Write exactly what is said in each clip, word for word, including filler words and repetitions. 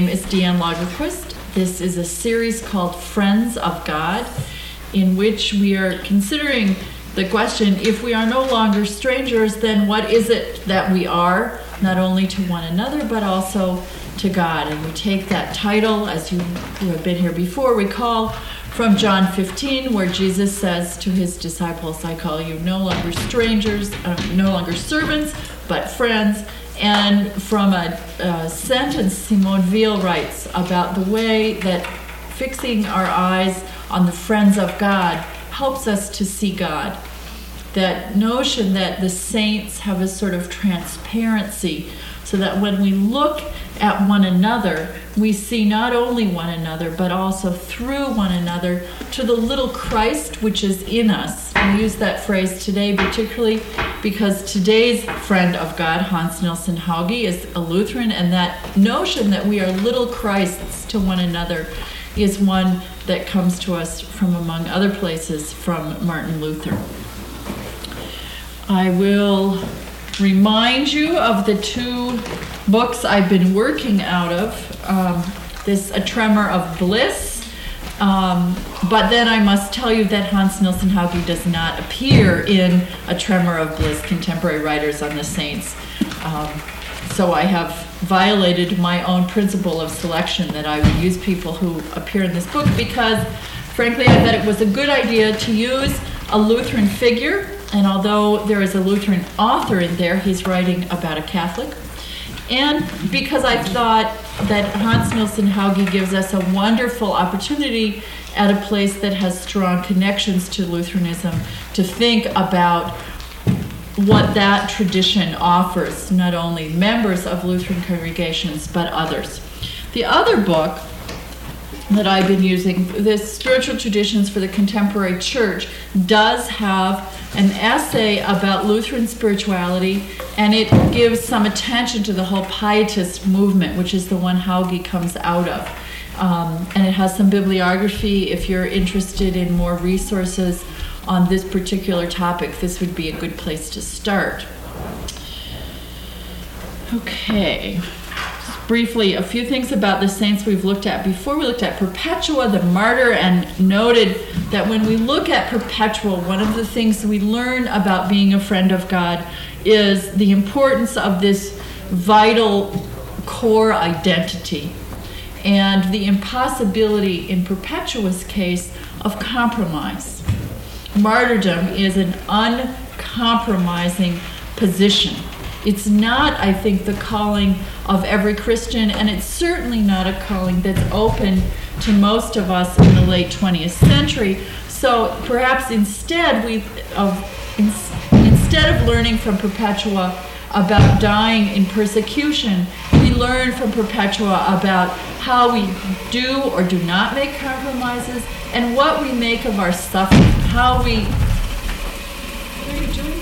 name is Deanne Lagerquist. This is a series called Friends of God, in which we are considering the question, if we are no longer strangers, then what is it that we are, not only to one another, but also to God? And we take that title, as you who have been here before recall, from John fifteen, where Jesus says to his disciples, I call you no longer strangers, uh, no longer servants, but friends. And from a, a sentence Simone Weil writes about the way that fixing our eyes on the friends of God helps us to see God. That notion that the saints have a sort of transparency, so that when we look at one another, we see not only one another, but also through one another to the little Christ which is in us. I use that phrase today particularly because today's friend of God, Hans Nielsen Hauge, is a Lutheran, and that notion that we are little Christs to one another is one that comes to us from, among other places, from Martin Luther. I will remind you of the two books I've been working out of. Um, this A Tremor of Bliss, um, but then I must tell you that Hans Nielsen Hauge does not appear in A Tremor of Bliss, Contemporary Writers on the Saints. Um, so I have violated my own principle of selection that I would use people who appear in this book because, frankly, I thought it was a good idea to use a Lutheran figure. And although there is a Lutheran author in there, he's writing about a Catholic. And because I thought that Hans Nielsen Hauge gives us a wonderful opportunity at a place that has strong connections to Lutheranism to think about what that tradition offers, not only members of Lutheran congregations, but others. The other book that I've been using, this Spiritual Traditions for the Contemporary Church, does have an essay about Lutheran spirituality, and it gives some attention to the whole Pietist movement, which is the one Hauge comes out of. Um, and it has some bibliography. If you're interested in more resources on this particular topic, this would be a good place to start. Okay. Briefly, a few things about the saints we've looked at before. We looked at Perpetua, the martyr, and noted that when we look at Perpetua, one of the things we learn about being a friend of God is the importance of this vital core identity and the impossibility, in Perpetua's case, of compromise. Martyrdom is an uncompromising position. It's not, I think, the calling of every Christian, and it's certainly not a calling that's open to most of us in the late twentieth century. So perhaps instead we, of in, instead of learning from Perpetua about dying in persecution, we learn from Perpetua about how we do or do not make compromises and what we make of our suffering, how we... What are you doing?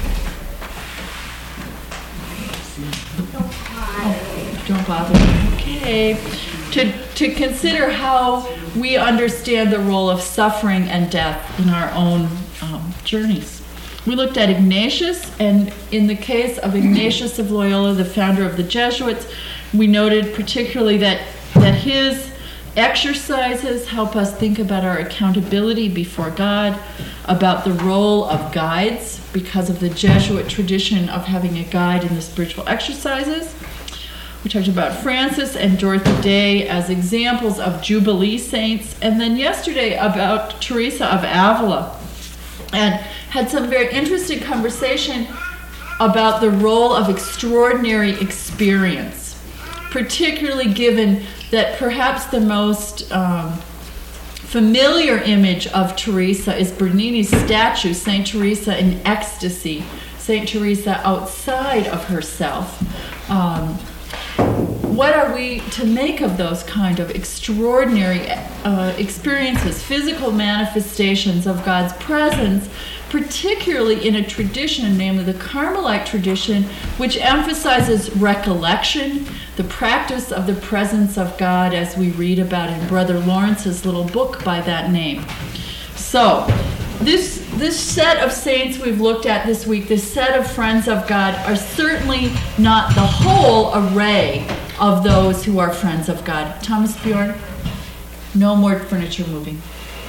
Don't bother. Okay. To, to consider how we understand the role of suffering and death in our own um, journeys. We looked at Ignatius, and in the case of Ignatius of Loyola, the founder of the Jesuits, we noted particularly that, that his exercises help us think about our accountability before God, about the role of guides, because of the Jesuit tradition of having a guide in the spiritual exercises. We talked about Francis and Dorothy Day as examples of Jubilee saints, and then yesterday about Teresa of Avila, and had some very interesting conversation about the role of extraordinary experience, particularly given that perhaps the most um, familiar image of Teresa is Bernini's statue, Saint Teresa in Ecstasy, Saint Teresa outside of herself. Um, What are we to make of those kind of extraordinary uh, experiences, physical manifestations of God's presence, particularly in a tradition, namely the Carmelite tradition, which emphasizes recollection, the practice of the presence of God, as we read about in Brother Lawrence's little book by that name. So, this this set of saints we've looked at this week, this set of friends of God, are certainly not the whole array of those who are friends of God. Thomas Bjorn, no more furniture moving.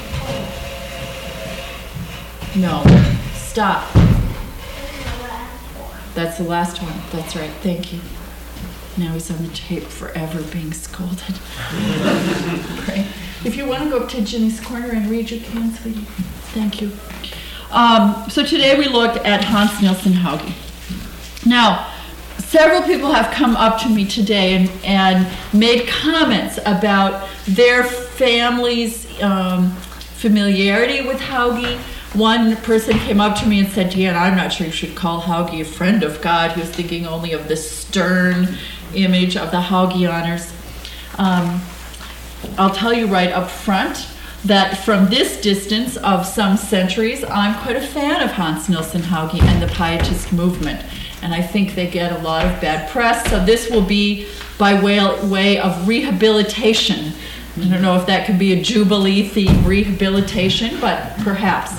No, stop. That's the last one. That's right. Thank you. Now he's on the tape forever being scolded. Right. If you want to go up to Ginny's corner and read, you can, sweetie. Thank you. Um, so today we looked at Hans Nielsen Hauge. Now, several people have come up to me today and, and made comments about their family's um, familiarity with Hauge. One person came up to me and said, Deanna, I'm not sure you should call Hauge a friend of God. He was thinking only of the stern image of the Haugianers. Um, I'll tell you right up front that from this distance of some centuries, I'm quite a fan of Hans Nielsen Hauge and the Pietist movement. And I think they get a lot of bad press, so this will be by way, way of rehabilitation. I don't know if that could be a Jubilee theme, rehabilitation, but perhaps.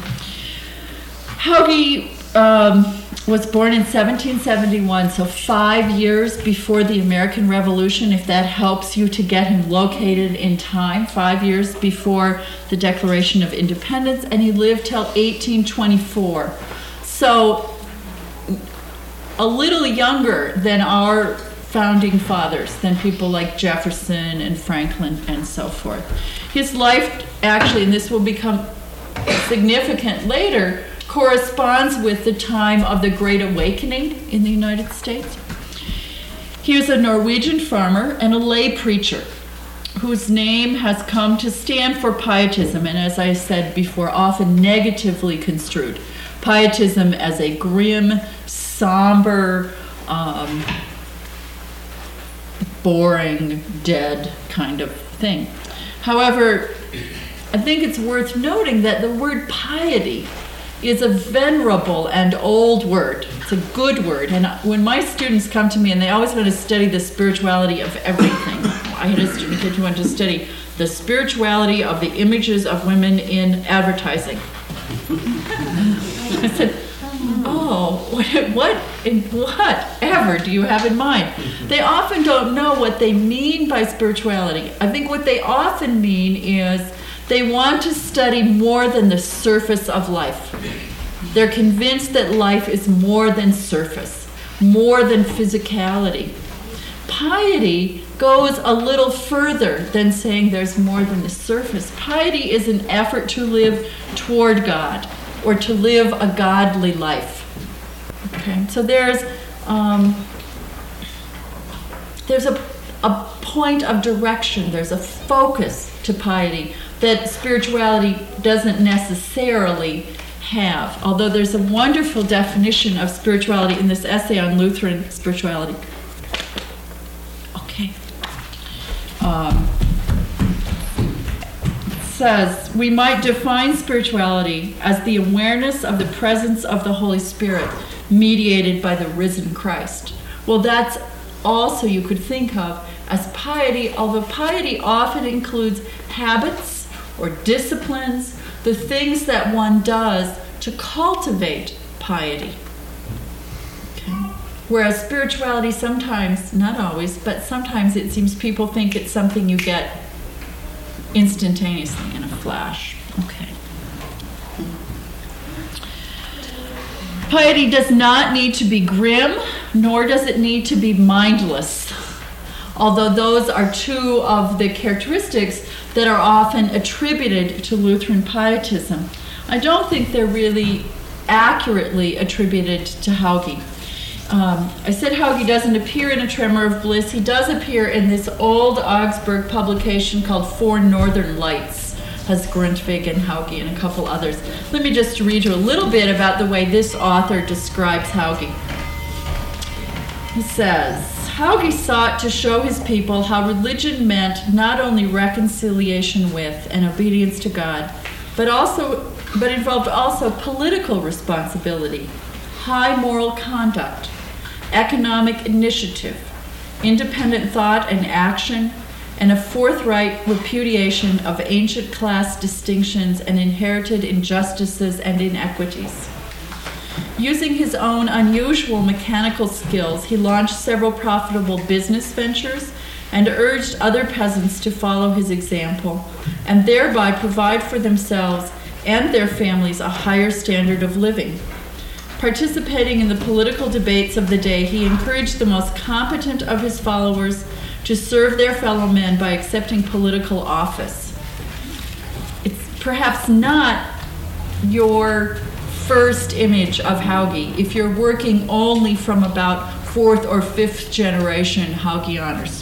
Hauge um, was born in seventeen seventy-one, so five years before the American Revolution, if that helps you to get him located in time, five years before the Declaration of Independence, and he lived till eighteen twenty-four. So a little younger than our founding fathers, than people like Jefferson and Franklin and so forth. His life actually, and this will become significant later, corresponds with the time of the Great Awakening in the United States. He was a Norwegian farmer and a lay preacher whose name has come to stand for Pietism, and as I said before, often negatively construed. Pietism as a grim, somber, um, boring, dead kind of thing. However, I think it's worth noting that the word piety is a venerable and old word. It's a good word. And when my students come to me and they always want to study the spirituality of everything, I had a student who wanted to study the spirituality of the images of women in advertising. I said, oh, what, what, whatever do you have in mind? They often don't know what they mean by spirituality. I think what they often mean is they want to study more than the surface of life. They're convinced that life is more than surface, more than physicality. Piety goes a little further than saying there's more than the surface. Piety is an effort to live toward God, or to live a godly life. Okay, so there's um, there's a, a point of direction, there's a focus to piety that spirituality doesn't necessarily have. Although there's a wonderful definition of spirituality in this essay on Lutheran spirituality. Okay. Um, says, we might define spirituality as the awareness of the presence of the Holy Spirit mediated by the risen Christ. Well, that's also you could think of as piety, although piety often includes habits or disciplines, the things that one does to cultivate piety. Okay. Whereas spirituality sometimes, not always, but sometimes it seems people think it's something you get instantaneously in a flash. Okay. Piety does not need to be grim, nor does it need to be mindless, although those are two of the characteristics that are often attributed to Lutheran pietism. I don't think they're really accurately attributed to Hauge. Um, I said Hauge doesn't appear in A Tremor of Bliss. He does appear in this old Augsburg publication called Four Northern Lights, has Grundtvig and Hauge and a couple others. Let me just read you a little bit about the way this author describes Hauge. He says, Hauge sought to show his people how religion meant not only reconciliation with and obedience to God, but also, but involved also political responsibility, high moral conduct, economic initiative, independent thought and action, and a forthright repudiation of ancient class distinctions and inherited injustices and inequities. Using his own unusual mechanical skills, he launched several profitable business ventures and urged other peasants to follow his example, and thereby provide for themselves and their families a higher standard of living. Participating in the political debates of the day, he encouraged the most competent of his followers to serve their fellow men by accepting political office. It's perhaps not your first image of Hauge if you're working only from about fourth or fifth generation Haugianers.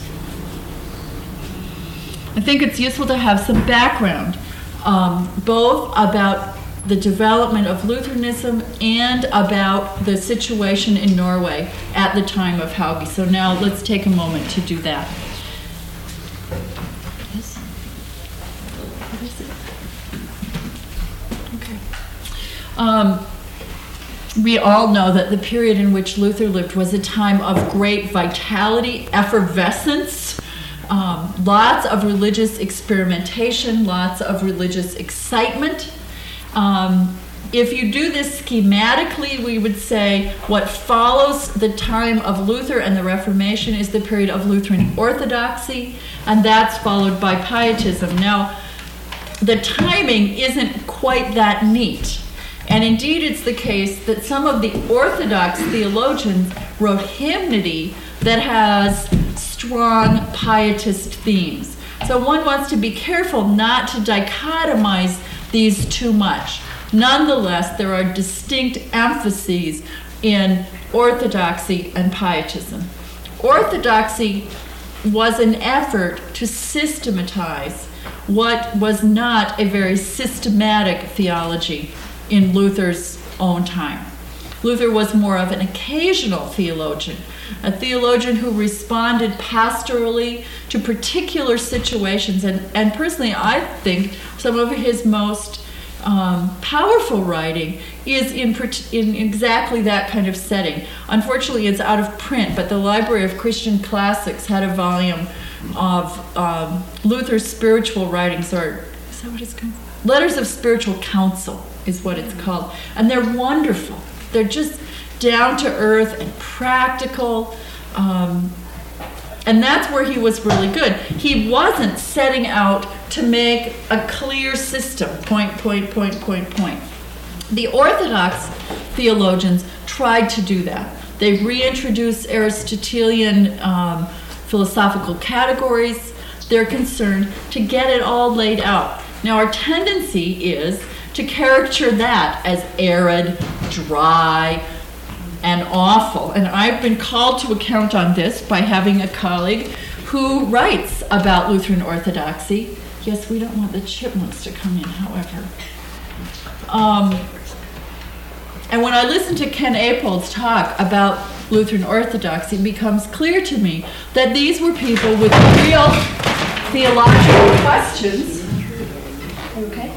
I think it's useful to have some background, um, both about the development of Lutheranism and about the situation in Norway at the time of Hauge. So now let's take a moment to do that. Yes? What is it? Okay. Um, we all know that the period in which Luther lived was a time of great vitality, effervescence, um, lots of religious experimentation, lots of religious excitement. Um, if you do this schematically, we would say what follows the time of Luther and the Reformation is the period of Lutheran orthodoxy, and that's followed by pietism. Now, the timing isn't quite that neat, and indeed it's the case that some of the Orthodox theologians wrote hymnody that has strong pietist themes. So one wants to be careful not to dichotomize these too much. Nonetheless, there are distinct emphases in orthodoxy and pietism. Orthodoxy was an effort to systematize what was not a very systematic theology in Luther's own time. Luther was more of an occasional theologian, a theologian who responded pastorally to particular situations. And, and personally, I think some of his most um, powerful writing is in, in exactly that kind of setting. Unfortunately, it's out of print, but the Library of Christian Classics had a volume of um, Luther's spiritual writings, or is that what it's called? Letters of Spiritual Counsel is what it's called. And they're wonderful. They're just down to earth and practical. Um, and that's where he was really good. He wasn't setting out to make a clear system, point, point, point, point, point. The Orthodox theologians tried to do that. They reintroduced Aristotelian um, philosophical categories. They're concerned to get it all laid out. Now, our tendency is to caricature that as arid, dry, and awful. And I've been called to account on this by having a colleague who writes about Lutheran orthodoxy. Yes, we don't want the chipmunks to come in, however. Um, and when I listen to Ken Appold's talk about Lutheran orthodoxy, it becomes clear to me that these were people with real theological questions. Okay?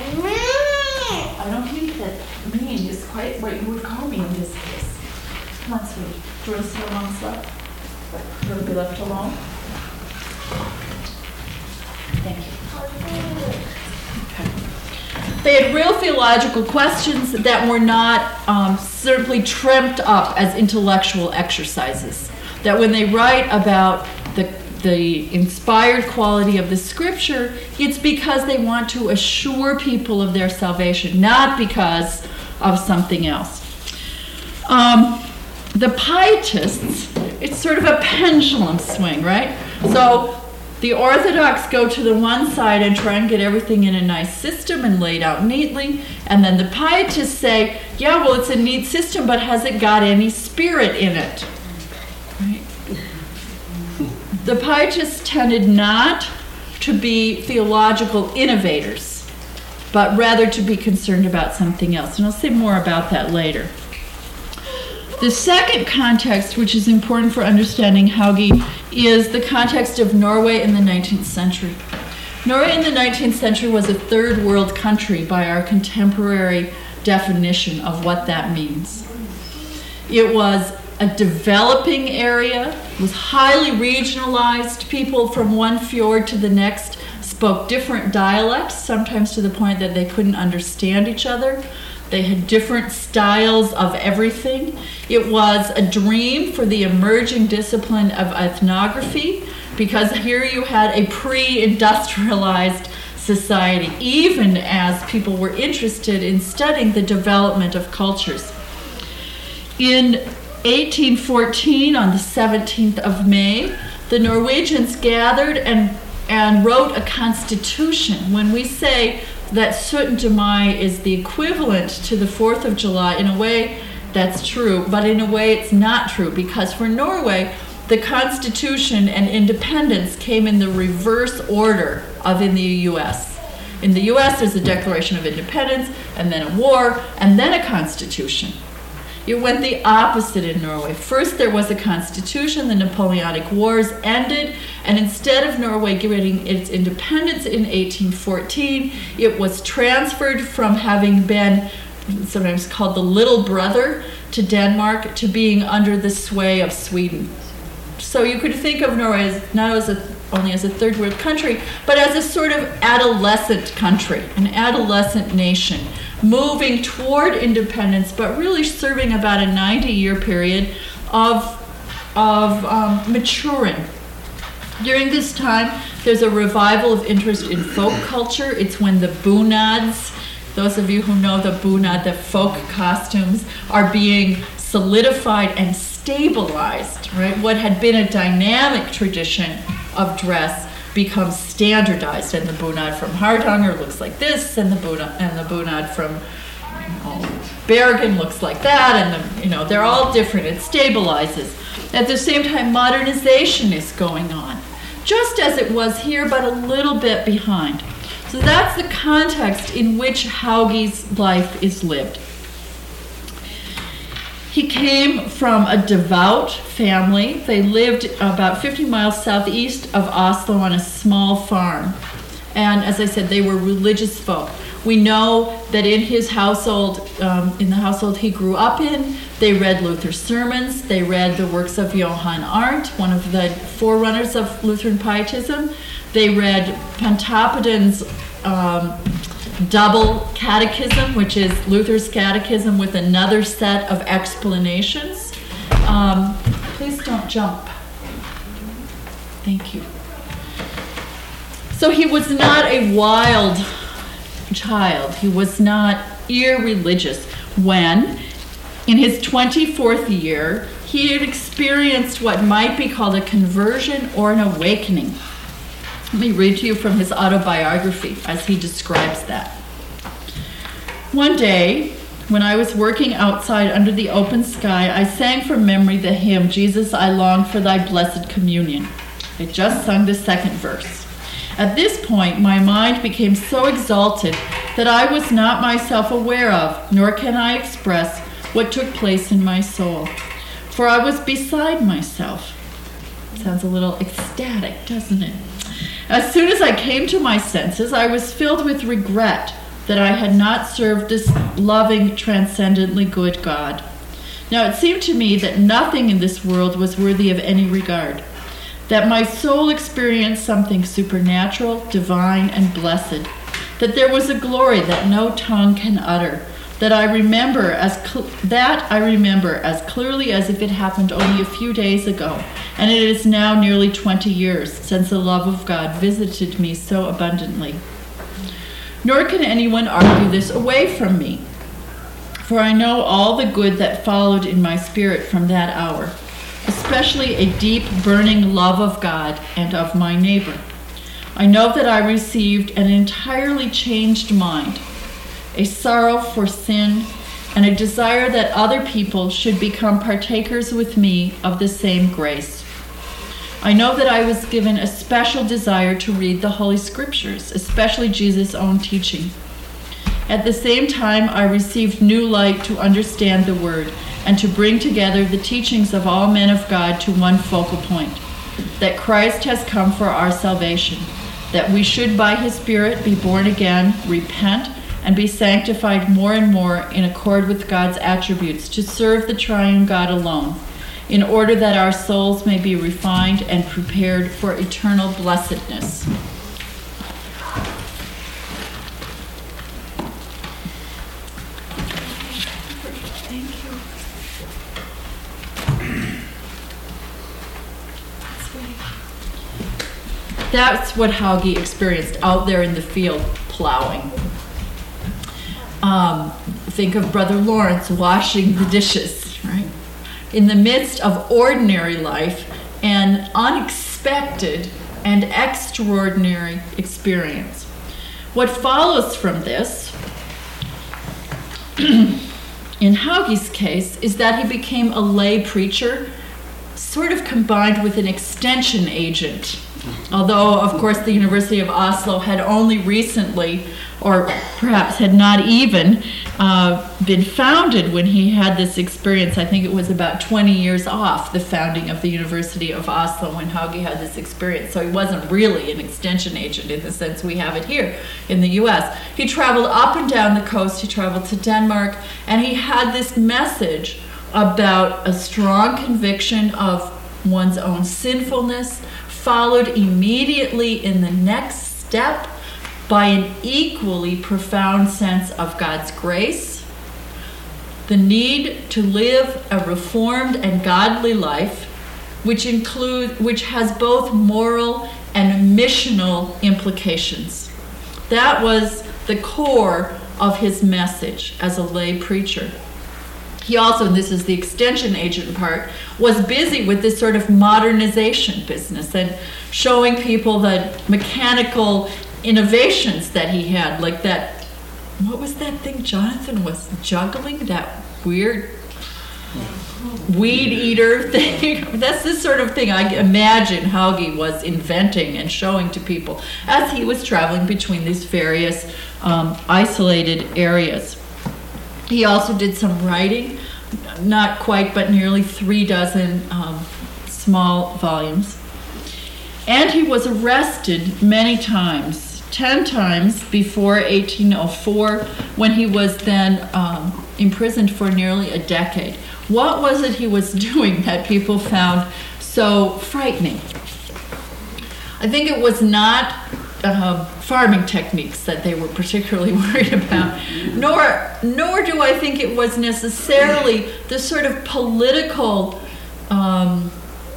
I don't think that mean is quite what you would call me in this case. Come on, sweetie. Do you want to sit along slow? You want to be left alone? Thank you. Okay. They had real theological questions that were not um, simply trimmed up as intellectual exercises. That when they write about the the inspired quality of the scripture, it's because they want to assure people of their salvation, not because of something else. Um, the pietists, it's sort of a pendulum swing, right? So the Orthodox go to the one side and try and get everything in a nice system and laid out neatly, and then the pietists say, yeah, well, it's a neat system, but has it got any spirit in it? Right? The pietists tended not to be theological innovators, but rather to be concerned about something else. And I'll say more about that later. The second context, which is important for understanding Hauge, is the context of Norway in the nineteenth century. Norway in the nineteenth century was a third world country by our contemporary definition of what that means. It was a developing area, was highly regionalized. People from one fjord to the next spoke different dialects, sometimes to the point that they couldn't understand each other. They had different styles of everything. It was a dream for the emerging discipline of ethnography, because here you had a pre-industrialized society, even as people were interested in studying the development of cultures. In eighteen fourteen, on the seventeenth of May, the Norwegians gathered and, and wrote a constitution. When we say that syttende mai is the equivalent to the fourth of July, in a way that's true, but in a way it's not true, because for Norway, the Constitution and independence came in the reverse order of in the U S. In the U S, there's a Declaration of Independence, and then a war, and then a constitution. It went the opposite in Norway. First, there was a constitution, the Napoleonic Wars ended, and instead of Norway getting its independence in eighteen fourteen, it was transferred from having been sometimes called the little brother to Denmark to being under the sway of Sweden. So you could think of Norway as not as a, only as a third world country, but as a sort of adolescent country, an adolescent nation, moving toward independence, but really serving about a ninety-year period of, of um, maturing. During this time, there's a revival of interest in folk culture. It's when the bunads, those of you who know the bunad, the folk costumes, are being solidified and stabilized, right? What had been a dynamic tradition of dress becomes standardized, and the bunad from Hardanger looks like this, and the bunad and the bunad from you know, Bergen looks like that, and the, you know they're all different. It stabilizes. At the same time, modernization is going on, just as it was here, but a little bit behind. So that's the context in which Hauge's life is lived. He came from a devout family. They lived about fifty miles southeast of Oslo on a small farm. And as I said, they were religious folk. We know that in his household, um, in the household he grew up in, they read Luther's sermons. They read the works of Johann Arndt, one of the forerunners of Lutheran Pietism. They read Pontoppidan's um, double catechism, which is Luther's catechism with another set of explanations. Um, please don't jump. Thank you. So he was not a wild child. He was not irreligious when, in his twenty-fourth year, he had experienced what might be called a conversion or an awakening. Let me read to you from his autobiography as he describes that. One day, when I was working outside under the open sky, I sang from memory the hymn, Jesus, I Long for Thy Blessed Communion. I just sung the second verse. At this point, my mind became so exalted that I was not myself aware of, nor can I express what took place in my soul. For I was beside myself. Sounds a little ecstatic, doesn't it? As soon as I came to my senses, I was filled with regret that I had not served this loving, transcendently good God. Now it seemed to me that nothing in this world was worthy of any regard, that my soul experienced something supernatural, divine, and blessed, that there was a glory that no tongue can utter, that I remember as cl- that I remember as clearly as if it happened only a few days ago, and it is now nearly twenty years since the love of God visited me so abundantly. Nor can anyone argue this away from me, for I know all the good that followed in my spirit from that hour, especially a deep, burning love of God and of my neighbor. I know that I received an entirely changed mind, a sorrow for sin, and a desire that other people should become partakers with me of the same grace. I know that I was given a special desire to read the Holy Scriptures, especially Jesus' own teaching. At the same time, I received new light to understand the Word and to bring together the teachings of all men of God to one focal point, that Christ has come for our salvation, that we should by His Spirit be born again, repent, and be sanctified more and more in accord with God's attributes to serve the triune God alone, in order that our souls may be refined and prepared for eternal blessedness. That's what Hauge experienced out there in the field plowing. Um, think of Brother Lawrence washing the dishes, right? In the midst of ordinary life, an unexpected and extraordinary experience. What follows from this, in Hauge's case, is that he became a lay preacher, sort of combined with an extension agent. Although, of course, the University of Oslo had only recently, or perhaps had not even, uh, been founded when he had this experience. I think it was about twenty years off the founding of the University of Oslo when Hauge had this experience. So he wasn't really an extension agent in the sense we have it here in the U S. He traveled up and down the coast. He traveled to Denmark, and he had this message about a strong conviction of one's own sinfulness, followed immediately in the next step by an equally profound sense of God's grace, the need to live a reformed and godly life, which include, which has both moral and missional implications. That was the core of his message as a lay preacher. He also, and this is the extension agent part, was busy with this sort of modernization business and showing people the mechanical innovations that he had, like that, what was that thing Jonathan was juggling? That weird weed eater thing? That's the sort of thing I imagine Hauge was inventing and showing to people as he was traveling between these various um, isolated areas. He also did some writing, not quite, but nearly three dozen um, small volumes. And he was arrested many times, ten times before eighteen oh four, when he was then um, imprisoned for nearly a decade. What was it he was doing that people found so frightening? I think it was not Uh, farming techniques that they were particularly worried about, nor nor do I think it was necessarily the sort of political um,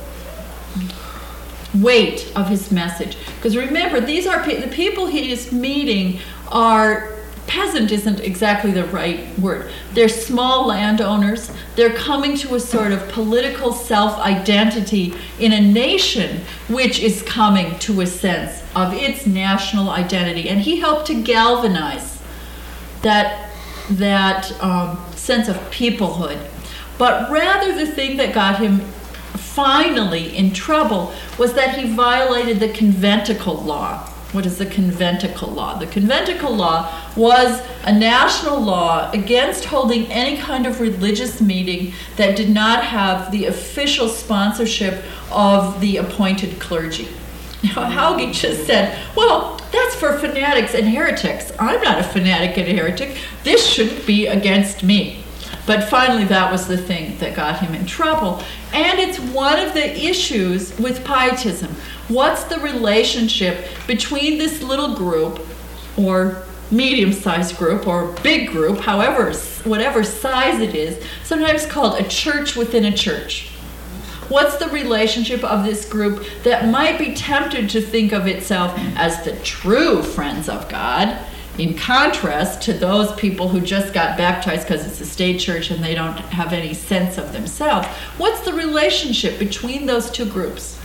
weight of his message. Because remember, these are pe- the people he is meeting are, peasant isn't exactly the right word. They're small landowners. They're coming to a sort of political self-identity in a nation which is coming to a sense of its national identity. And he helped to galvanize that, that um, sense of peoplehood. But rather the thing that got him finally in trouble was that he violated the conventicle law. What is the conventicle law? The conventicle law was a national law against holding any kind of religious meeting that did not have the official sponsorship of the appointed clergy. Now, Hauge just said, well, that's for fanatics and heretics. I'm not a fanatic and a heretic. This shouldn't be against me. But finally, that was the thing that got him in trouble. And it's one of the issues with pietism. What's the relationship between this little group, or medium-sized group, or big group, however, whatever size it is, sometimes called a church within a church? What's the relationship of this group that might be tempted to think of itself as the true friends of God, in contrast to those people who just got baptized because it's a state church and they don't have any sense of themselves? What's the relationship between those two groups?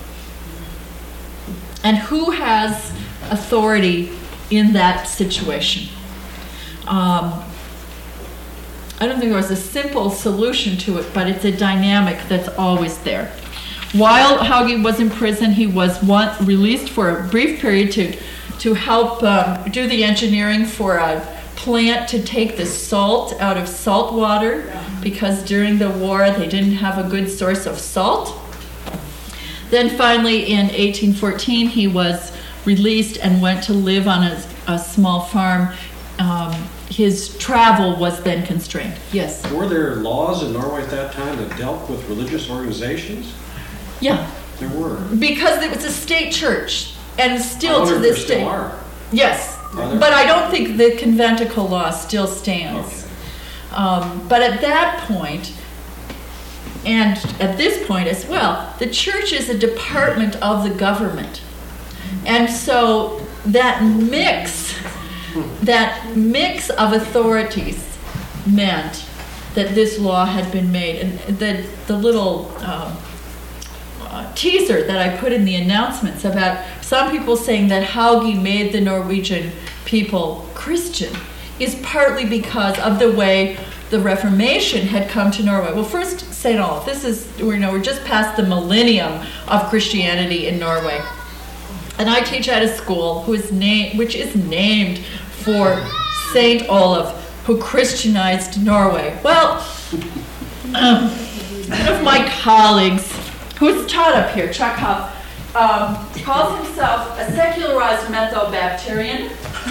And who has authority in that situation? Um, I don't think there was a simple solution to it, but it's a dynamic that's always there. While Hauge was in prison, he was one, released for a brief period to, to help um, do the engineering for a plant to take the salt out of salt water, because during the war they didn't have a good source of salt. Then finally in eighteen fourteen he was released and went to live on a, a small farm. Um, his travel was then constrained. Yes? Were there laws in Norway at that time that dealt with religious organizations? Yeah. There were. Because it was a state church, and still I wonder to if this there day. still are. Yes, Are there? but I don't think the conventicle law still stands. Okay. Um, but at that point, and at this point as well, the church is a department of the government. And so that mix, that mix of authorities meant that this law had been made. And the, the little um, uh, teaser that I put in the announcements about some people saying that Hauge made the Norwegian people Christian is partly because of the way the Reformation had come to Norway. Well, first, Saint Olaf. This is, you know, we're just past the millennium of Christianity in Norway. And I teach at a school who is named, which is named for Saint Olaf, who Christianized Norway. Well, um, one of my colleagues, who's taught up here, Chekhov, um, calls himself a secularized Metho-Baptarian.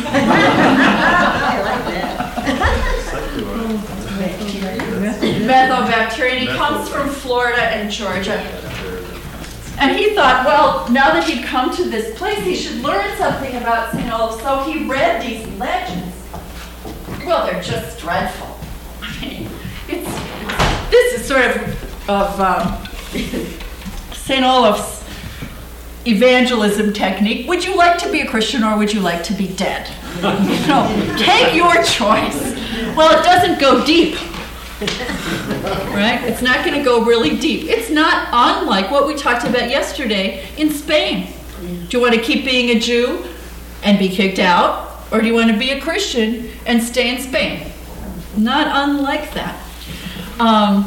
I like that. Metho-Baptarian. He comes from Florida and Georgia. And he thought, well, now that he'd come to this place, he should learn something about Saint Olaf. So he read these legends. Well, they're just dreadful. I mean, it's, it's this is sort of of um, Saint Olaf's evangelism technique. Would you like to be a Christian or would you like to be dead? You know, take your choice. Well, it doesn't go deep. Right? It's not going to go really deep. It's not unlike what we talked about yesterday in Spain. Do you want to keep being a Jew and be kicked out? Or do you want to be a Christian and stay in Spain? Not unlike that. Um,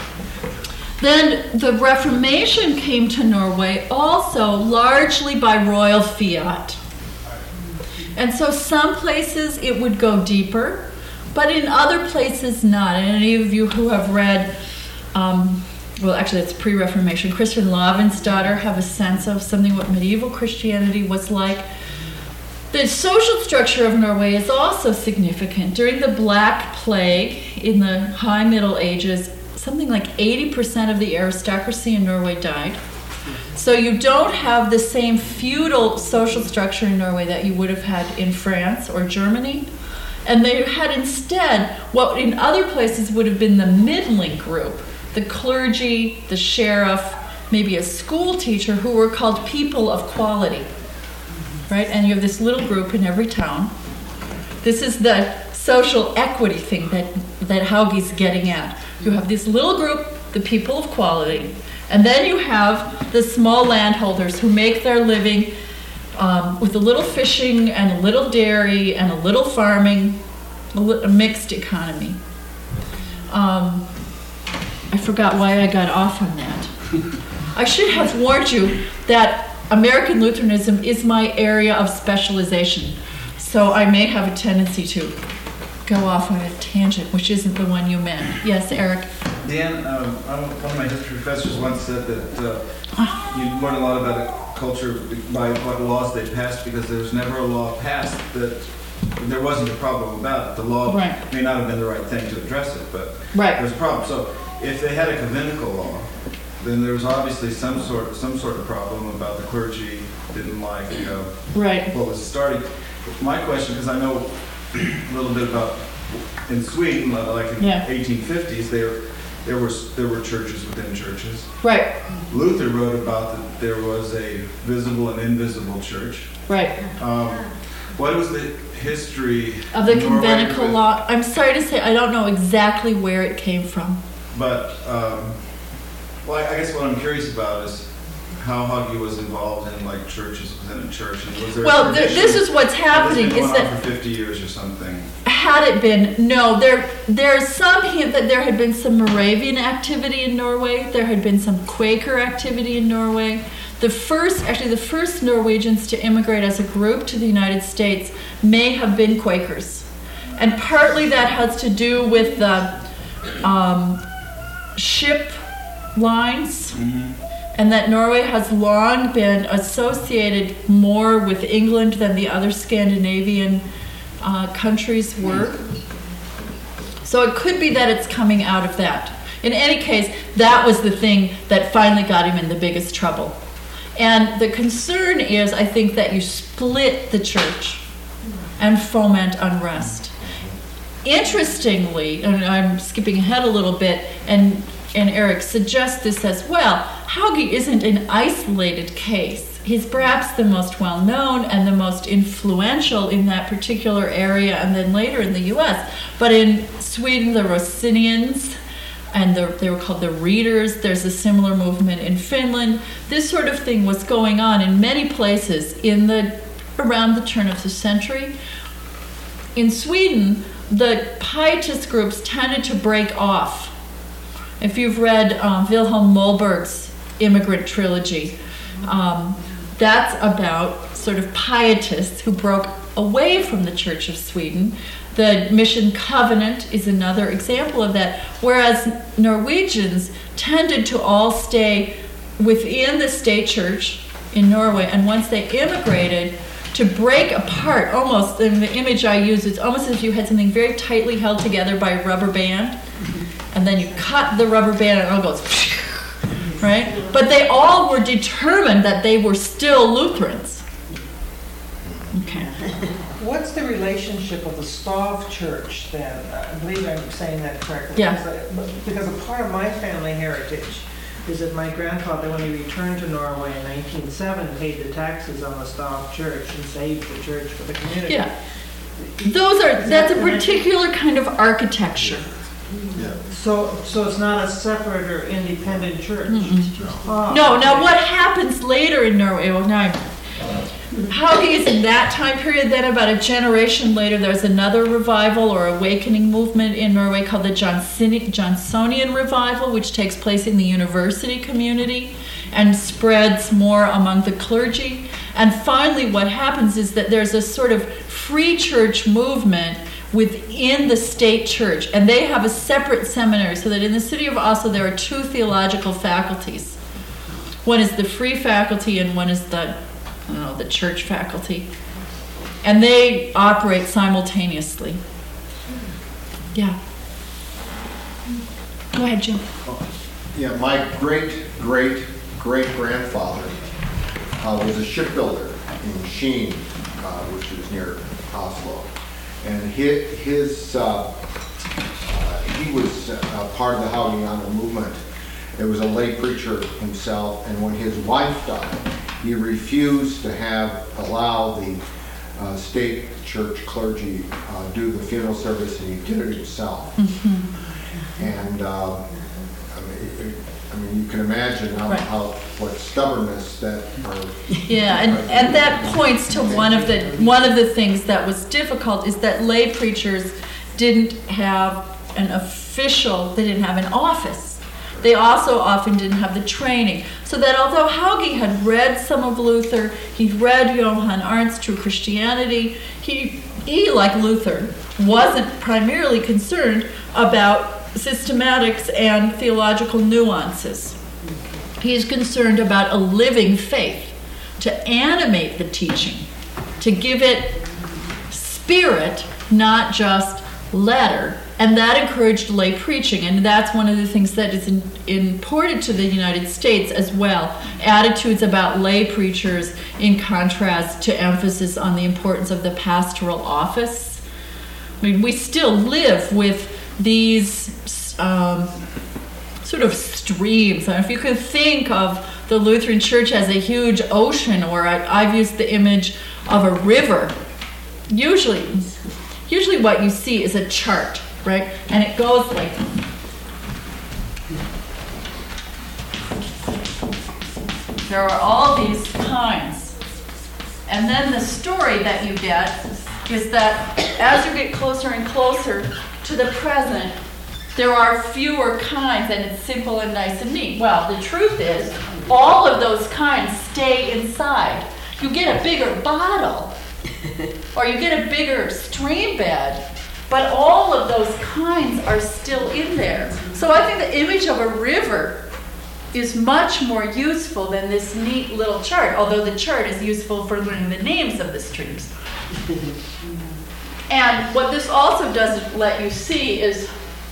then the Reformation came to Norway also largely by royal fiat. And so some places it would go deeper, but in other places not. And any of you who have read, um, well, actually it's pre-Reformation, Christian Lavensdatter have a sense of something what medieval Christianity was like. The social structure of Norway is also significant. During the Black Plague in the High Middle Ages, something like eighty percent of the aristocracy in Norway died. So you don't have the same feudal social structure in Norway that you would have had in France or Germany. And they had instead what in other places would have been the middling group, the clergy, the sheriff, maybe a school teacher, who were called people of quality. Right? And you have this little group in every town. This is the social equity thing that, that Hauge's getting at. You have this little group, the people of quality, and then you have the small landholders who make their living um, with a little fishing and a little dairy and a little farming, a, li- a mixed economy. Um, I forgot why I got off on that. I should have warned you that American Lutheranism is my area of specialization, so I may have a tendency to go off on a tangent, which isn't the one you meant. Yes, Eric? Dan, um, one of my history professors once said that uh, you learn a lot about a culture by what laws they passed, because there was never a law passed that there wasn't a problem about it. The law Right. may not have been the right thing to address it, but Right. there was a problem. So if they had a conventicle law, then there was obviously some sort some sort of problem about the clergy didn't like you know, Right. what was starting. My question, because I know a little bit about in Sweden, like in Yeah. eighteen fifties, there there was there were churches within churches. Right. Luther wrote about that there was a visible and invisible church. Right. Um, what was the history Of the in Norway conventicle with- law, I'm sorry to say I don't know exactly where it came from. But um, well, I I guess what I'm curious about is how Hauge was involved in like churches within a church, and was there Well, a th- tradition this is what's that's happening been is going that on for fifty years or something? had it been, no, there there's some hint that there had been some Moravian activity in Norway. There had been some Quaker activity in Norway. The first, actually the first Norwegians to immigrate as a group to the United States may have been Quakers. And partly that has to do with the um, ship lines, and that Norway has long been associated more with England than the other Scandinavian uh, countries were. So it could be that it's coming out of that. In any case, that was the thing that finally got him in the biggest trouble. And the concern is, I think, that you split the church and foment unrest. Interestingly, and I'm skipping ahead a little bit, and, and Eric suggests this as well, Hauge isn't an isolated case. He's perhaps the most well-known and the most influential in that particular area, and then later in the U S. But in Sweden, the Rosinians, and the, they were called the Readers. There's a similar movement in Finland. This sort of thing was going on in many places in the around the turn of the century. In Sweden, the pietist groups tended to break off. If you've read um, Wilhelm Mollberg's Immigrant Trilogy, um, that's about sort of pietists who broke away from the Church of Sweden. The Mission Covenant is another example of that, whereas Norwegians tended to all stay within the state church in Norway, and once they immigrated, to break apart, almost, and the image I use, it's almost as if you had something very tightly held together by a rubber band, and then you cut the rubber band and it all goes, right? But they all were determined that they were still Lutherans. Okay. What's the relationship of the Stav Church then? I believe I'm saying that correctly. Yeah. Because, I, because a part of my family heritage is that my grandfather, when he returned to Norway in nineteen oh seven, paid the taxes on the Stav Church and saved the church for the community. Yeah. Those are, that's a particular kind of architecture. Yeah. So, so it's not a separate or independent church? Mm-mm. Oh, No, now okay. what happens later in Norway, well now I'm Hauge is in that time period. Then about a generation later, there's another revival or awakening movement in Norway called the Johnsoni- Johnsonian Revival, which takes place in the university community and spreads more among the clergy. And finally, what happens is that there's a sort of free church movement within the state church, and they have a separate seminary, so that in the city of Oslo there are two theological faculties. One is the free faculty and one is the I don't know, the church faculty. And they operate simultaneously. Yeah. Go ahead, Jim. Yeah, my great, great, great grandfather uh, was a shipbuilder in Skien, uh, which is near Oslo. And his, his uh, uh, he was uh, part of the Haugiana movement. It was a lay preacher himself, and when his wife died, he refused to have allow the uh, state church clergy uh, do the funeral service, and he did it himself. Mm-hmm. And uh, I mean, it, I mean, you can imagine how, Right. how what stubbornness that. Are, Yeah, and, and that points to one of the one of the things that was difficult is that lay preachers didn't have an official, they didn't have an office. They also often didn't have the training. So that although Hauge had read some of Luther, he'd read Johann Arndt's True Christianity, he, he, like Luther, wasn't primarily concerned about systematics and theological nuances. He's concerned about a living faith, to animate the teaching, to give it spirit, not just letter. And that encouraged lay preaching, and that's one of the things that is in, imported to the United States as well. Attitudes about lay preachers in contrast to emphasis on the importance of the pastoral office. I mean, we still live with these um, sort of streams. And if you could think of the Lutheran Church as a huge ocean, or I, I've used the image of a river, usually, usually what you see is a chart. Right? And it goes like, there are all these kinds. And then the story that you get is that as you get closer and closer to the present, there are fewer kinds, and it's simple and nice and neat. Well, the truth is, all of those kinds stay inside. You get a bigger bottle, or you get a bigger stream bed, but all of those kinds are still in there. So I think the image of a river is much more useful than this neat little chart, although the chart is useful for learning the names of the streams. And what this also doesn't let you see is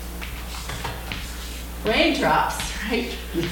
raindrops, right?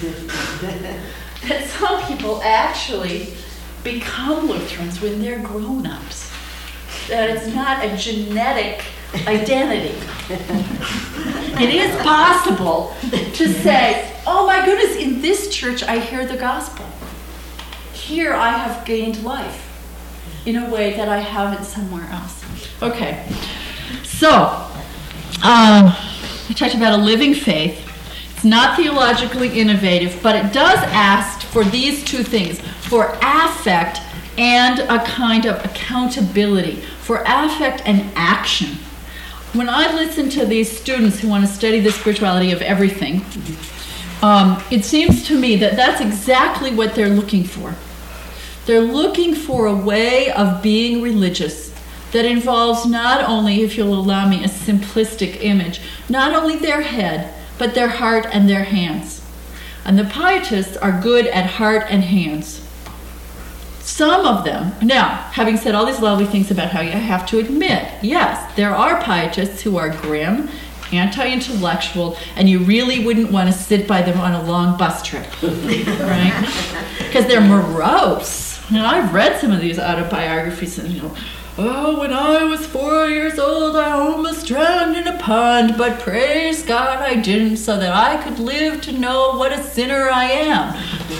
That some people actually become Lutherans when they're grown-ups. That it's not a genetic identity. It is possible to say, oh my goodness, in this church I hear the gospel. Here I have gained life in a way that I haven't somewhere else. Okay, so um, we talked about a living faith. It's not theologically innovative, but it does ask for these two things, for affect and a kind of accountability, for affect and action. When I listen to these students who want to study the spirituality of everything, um, it seems to me that that's exactly what they're looking for. They're looking for a way of being religious that involves not only, if you'll allow me, a simplistic image, not only their head, but their heart and their hands. And the pietists are good at heart and hands. Some of them, now, having said all these lovely things about how you have to admit, yes, there are pietists who are grim, anti-intellectual, and you really wouldn't want to sit by them on a long bus trip, right? Because they're morose. You know, I've read some of these autobiographies, and you know, oh, when I was four years old, I almost drowned in a pond, but praise God I didn't, so that I could live to know what a sinner I am.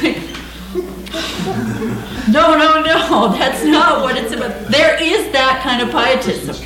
No, no, no, that's not what it's about. There is that kind of pietism.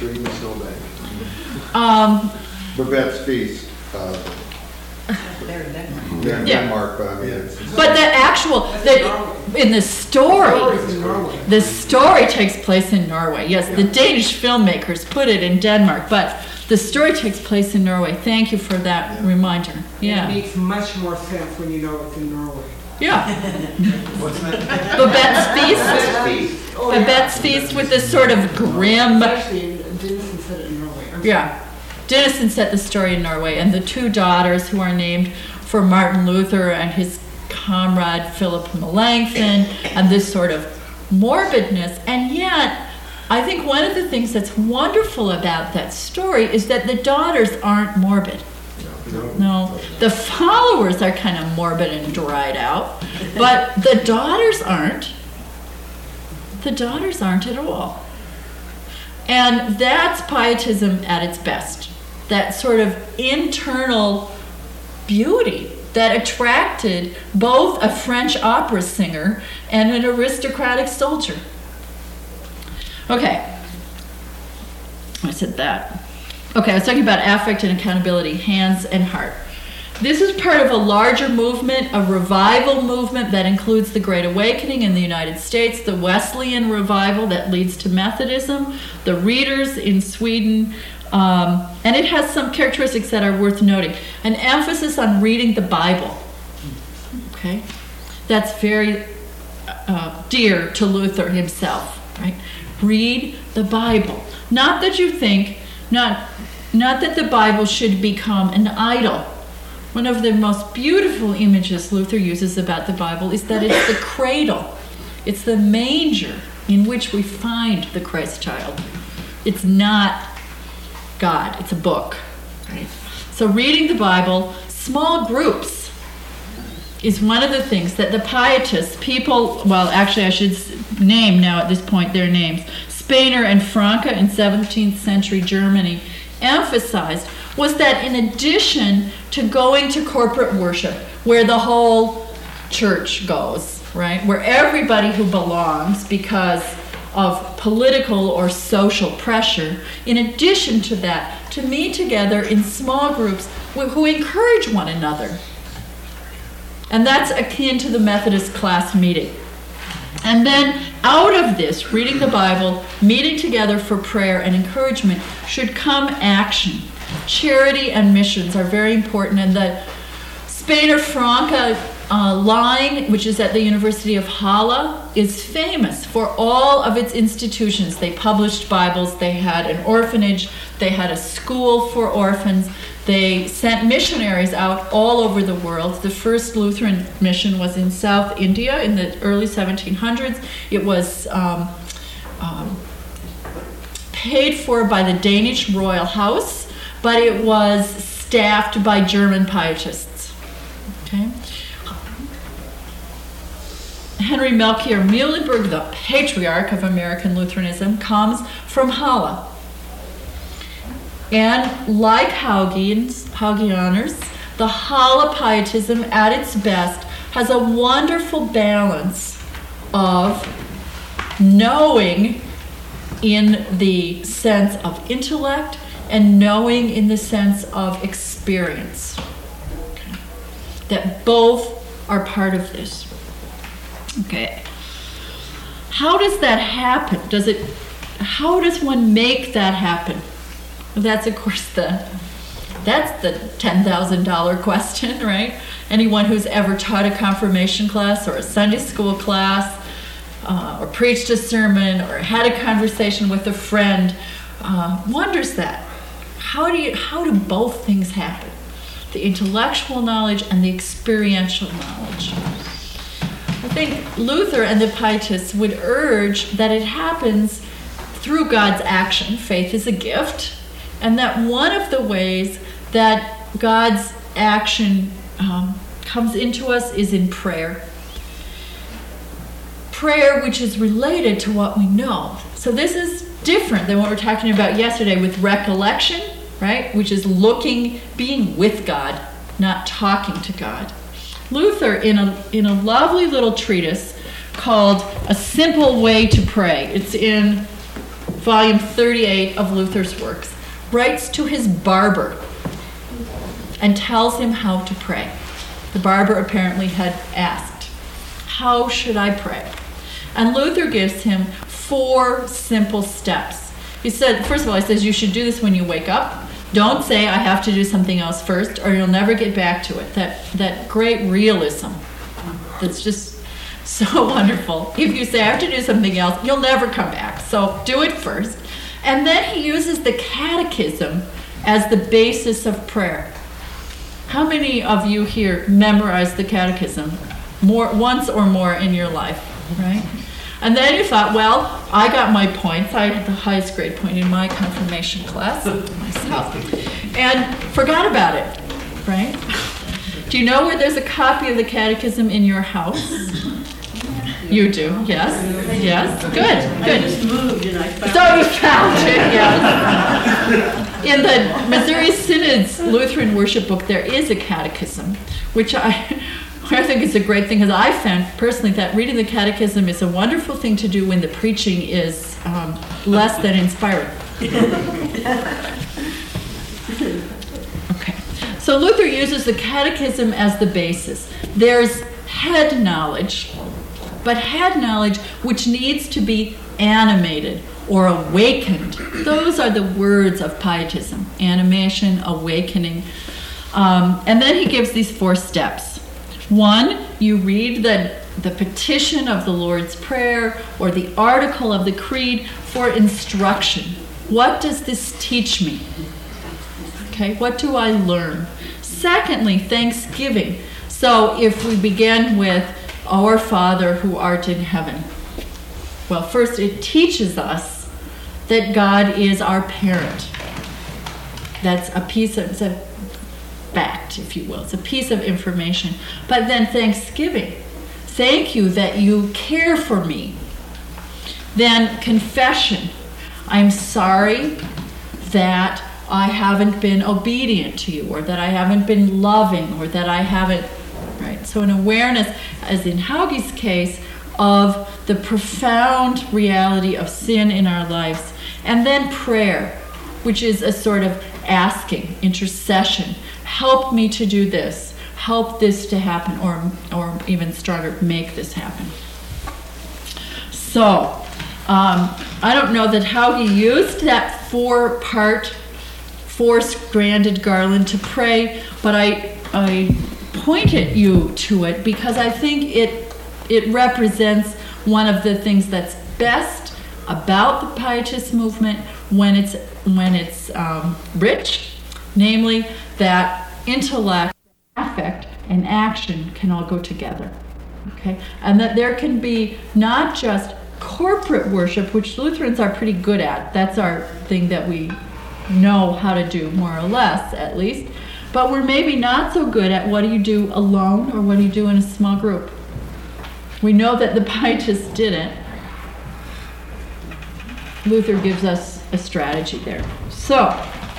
Um, Babette's Feast. Uh, They're in Denmark. they're in Yeah. Denmark, but I mean, it's. But the actual, the, in the story, the story takes place in Norway. Yes, the Danish filmmakers put it in Denmark, but the story takes place in Norway. Thank you for that reminder. It Yeah, makes much more sense when you know it's in Norway. yeah. What's that? Babette's Feast. Oh, yeah. Babette's Feast with this sort of grim, Actually, Denison said it in Norway. I'm yeah. Denison set the story in Norway, and the two daughters who are named for Martin Luther and his comrade Philip Melanchthon, and this sort of morbidness. And yet, I think one of the things that's wonderful about that story is that the daughters aren't morbid. No, the followers are kind of morbid and dried out, but the daughters aren't. The daughters aren't at all. And that's pietism at its best. That sort of internal beauty that attracted both a French opera singer and an aristocratic soldier. Okay, I said that. Okay, I was talking about affect and accountability, hands and heart. This is part of a larger movement, a revival movement that includes the Great Awakening in the United States, the Wesleyan revival that leads to Methodism, the Readers in Sweden, um, and it has some characteristics that are worth noting. An emphasis on reading the Bible, okay? That's very uh, dear to Luther himself, right? Read the Bible. Not that you think, not, not that the Bible should become an idol. One of the most beautiful images Luther uses about the Bible is that it's the cradle. It's the manger in which we find the Christ child. It's not God, it's a book. Right? So reading the Bible, small groups, is one of the things that the pietists, people, well, actually I should name now at this point their names, Spener and Franke in seventeenth century Germany, emphasized was that in addition to going to corporate worship, where the whole church goes, right, where everybody who belongs because of political or social pressure, in addition to that, to meet together in small groups who encourage one another. And that's akin to the Methodist class meeting. And then out of this, reading the Bible, meeting together for prayer and encouragement, should come action. Charity and missions are very important, and the Spener-Franke uh, line, which is at the University of Halle, is famous for all of its institutions. They published Bibles, they had an orphanage, they had a school for orphans, they sent missionaries out all over the world. The first Lutheran mission was in South India in the early seventeen hundreds. It was um, um, paid for by the Danish royal house, but it was staffed by German pietists. Okay? Henry Melchior Muhlenberg, the patriarch of American Lutheranism, comes from Halle. And like Haugians, Haugianers, the Halle pietism at its best has a wonderful balance of knowing in the sense of intellect and knowing in the sense of experience. Okay. That both are part of this. Okay. How does that happen? Does it, how does one make that happen? Well, that's of course the, that's the ten thousand dollars question, right? Anyone who's ever taught a confirmation class or a Sunday school class, uh, or preached a sermon or had a conversation with a friend, uh, wonders that. How do you, how do both things happen? The intellectual knowledge and the experiential knowledge. I think Luther and the Pietists would urge that it happens through God's action. Faith is a gift, and that one of the ways that God's action um, comes into us is in prayer. Prayer which is related to what we know. So this is different than what we were talking about yesterday with recollection, right? Which is looking, being with God, not talking to God. Luther, in a in a lovely little treatise called A Simple Way to Pray, it's in volume thirty-eight of Luther's works, writes to his barber and tells him how to pray. The barber apparently had asked, "How should I pray?" And Luther gives him four simple steps. He said, first of all, he says, you should do this when you wake up. Don't say, I have to do something else first, or you'll never get back to it. That that great realism that's just so wonderful. If you say, I have to do something else, you'll never come back. So do it first. And then he uses the catechism as the basis of prayer. How many of you here memorized the catechism more once or more in your life, right? And then you thought, well, I got my points. I had the highest grade point in my confirmation class myself. And forgot about it, right? Do you know where there's a copy of the catechism in your house? You do, yes. Yes, good, good. I just moved and I found So you found it, yes. In the Missouri Synod's Lutheran worship book, there is a catechism, which I... I think it's a great thing, because I found personally that reading the catechism is a wonderful thing to do when the preaching is um, less than inspiring. Okay, so Luther uses the catechism as the basis. There's head knowledge, but head knowledge which needs to be animated or awakened. Those are the words of pietism: animation, awakening. Um, and then he gives these four steps. One, you read the, the petition of the Lord's Prayer or the article of the Creed for instruction. What does this teach me? Okay, what do I learn? Secondly, thanksgiving. So if we begin with Our Father who art in heaven, well, first it teaches us that God is our parent. That's a piece of... It's a, fact, if you will. It's a piece of information. But then thanksgiving. Thank you that you care for me. Then confession. I'm sorry that I haven't been obedient to you, or that I haven't been loving, or that I haven't, right? So an awareness, as in Hauge's case, of the profound reality of sin in our lives. And then prayer, which is a sort of asking, intercession. Help me to do this. Help this to happen, or or even stronger, make this happen. So, um, I don't know that Hauge used that four-part, four-stranded garland to pray, but I I pointed you to it because I think it it represents one of the things that's best about the Pietist movement when it's when it's um, rich, namely that intellect, affect, and action can all go together, okay? And that there can be not just corporate worship, which Lutherans are pretty good at. That's our thing that we know how to do, more or less, at least. But we're maybe not so good at what do you do alone or what do you do in a small group. We know that the Pietists didn't. Luther gives us a strategy there. So,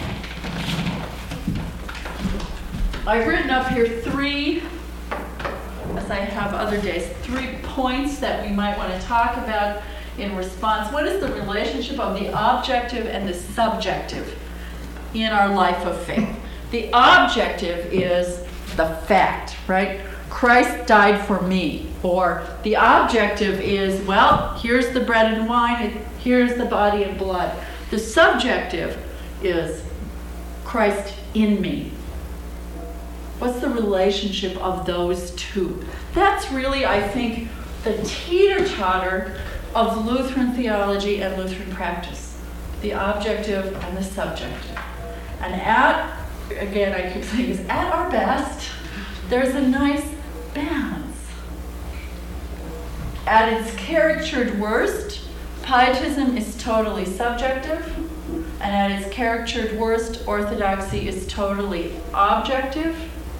I've written up here three, as I have other days, three points that we might want to talk about in response. What is the relationship of the objective and the subjective in our life of faith? The objective is the fact, right? Christ died for me. Or the objective is, well, here's the bread and wine, here's the body and blood. The subjective is Christ in me. What's the relationship of those two? That's really, I think, the teeter-totter of Lutheran theology and Lutheran practice. The objective and the subjective. And at, again, I keep saying this, at our best, there's a nice balance. At its caricatured worst, Pietism is totally subjective, and at its caricatured worst, Orthodoxy is totally objective.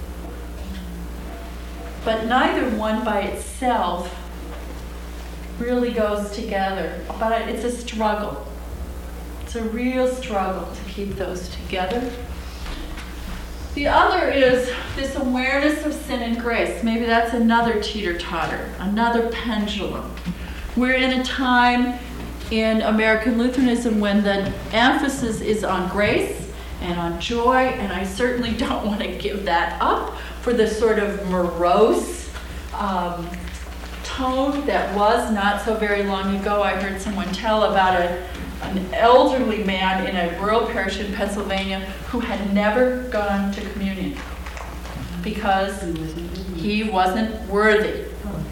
But neither one by itself really goes together. But it's a struggle. It's a real struggle to keep those together. The other is this awareness of sin and grace. Maybe that's another teeter-totter, another pendulum. We're in a time in American Lutheranism when the emphasis is on grace and on joy, and I certainly don't want to give that up for the sort of morose um, tone that was not so very long ago. I heard someone tell about a, an elderly man in a rural parish in Pennsylvania who had never gone to communion because he wasn't worthy.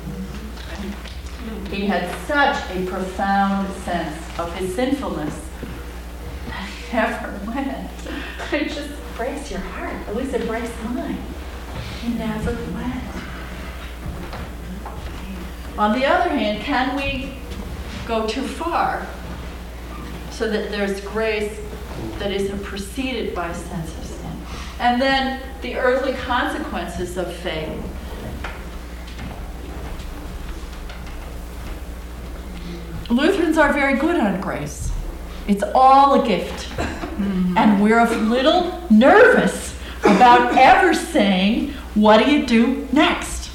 He had such a profound sense of his sinfulness that he never went. It just breaks your heart. At least it breaks mine. He never went. On the other hand, can we go too far so that there's grace that isn't preceded by a sense of sin? And then the earthly consequences of faith. Lutherans are very good on grace. It's all a gift. Mm-hmm. And we're a little nervous about ever saying, what do you do next?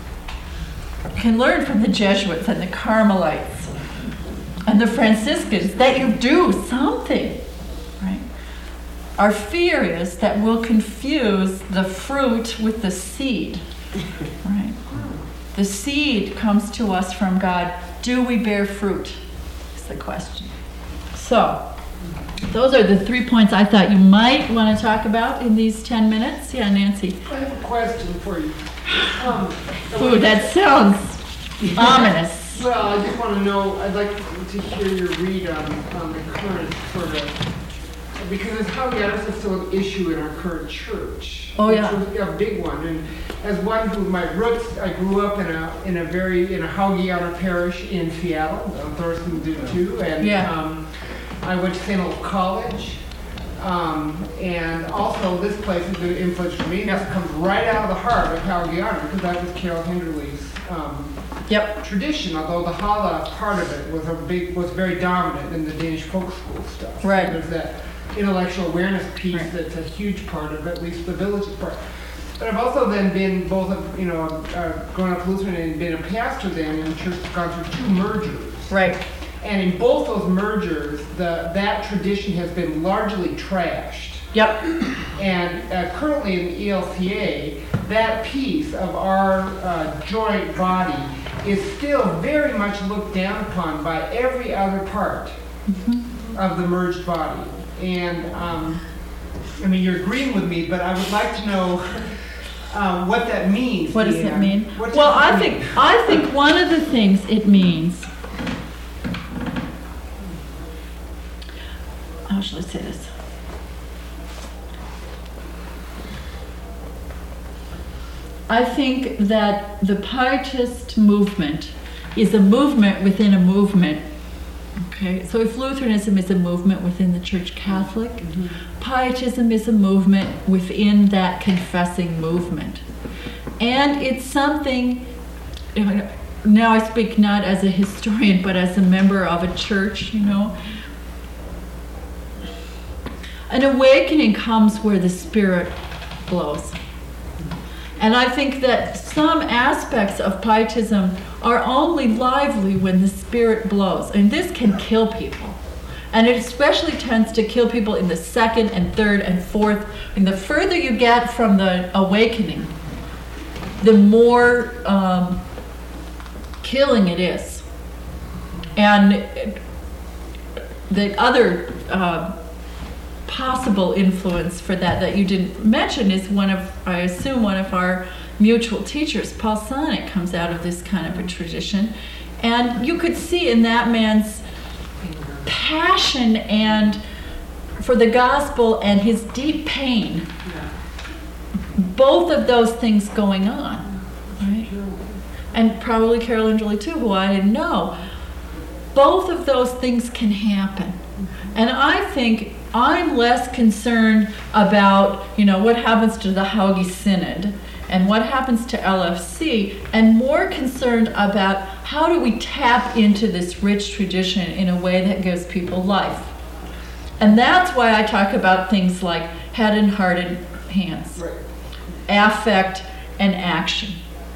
You can learn from the Jesuits and the Carmelites and the Franciscans that you do something, right? Our fear is that we'll confuse the fruit with the seed, right? The seed comes to us from God. Do we bear fruit? Is the question. So, those are the three points I thought you might want to talk about in these ten minutes. Yeah, Nancy. I have a question for you. Um, Ooh, that sounds ominous. Well, I just want to know, I'd like to hear your read on, on the current sort of, because it's how Haggadah is still an issue in our current church. Oh, yeah. Which is a big one. And as one who, my roots, I grew up in a in a very, in a Haggadah parish in Seattle. Thorsten did too. And Yeah. um, I went to Saint Louis College. Um, and also this place has been an influence for me. That comes right out of the heart of Haggadah, because that was Carol Hinderly's um, Yep. tradition, although the challah part of it was a big, was very dominant in the Danish folk school stuff. Right. So there's that intellectual awareness piece Right. that's a huge part of it, at least the village part. But I've also then been both, a, you know, uh, grown up Lutheran and been a pastor then in the church that's gone through two mergers. Right. And in both those mergers, the that tradition has been largely trashed. Yep. And uh, currently in the E L C A, that piece of our uh, joint body is still very much looked down upon by every other part mm-hmm. of the merged body. And um, I mean, you're agreeing with me, but I would like to know uh, what that means. What does Deanne. it mean? What does Well, it I mean? think I think one of the things it means. How shall I say this? I think that the Pietist movement is a movement within a movement. Okay, so if Lutheranism is a movement within the Church Catholic, Pietism is a movement within that confessing movement. And it's something, now I speak not as a historian, but as a member of a church, you know. An awakening comes where the Spirit blows. And I think that some aspects of Pietism are only lively when the Spirit blows. And this can kill people. And it especially tends to kill people in the second and third and fourth. And the further you get from the awakening, the more um, killing it is. And it, the other uh, possible influence for that that you didn't mention is one of, I assume, one of our mutual teachers. Paul Sonic comes out of this kind of a tradition. And you could see in that man's passion and for the gospel and his deep pain, both of those things going on, right? And probably Carolyn Julie too, who I didn't know. Both of those things can happen. And I think I'm less concerned about, you know, what happens to the Haughey Synod and what happens to L F C, and more concerned about how do we tap into this rich tradition in a way that gives people life. And that's why I talk about things like head and heart and hands, Right. affect and action.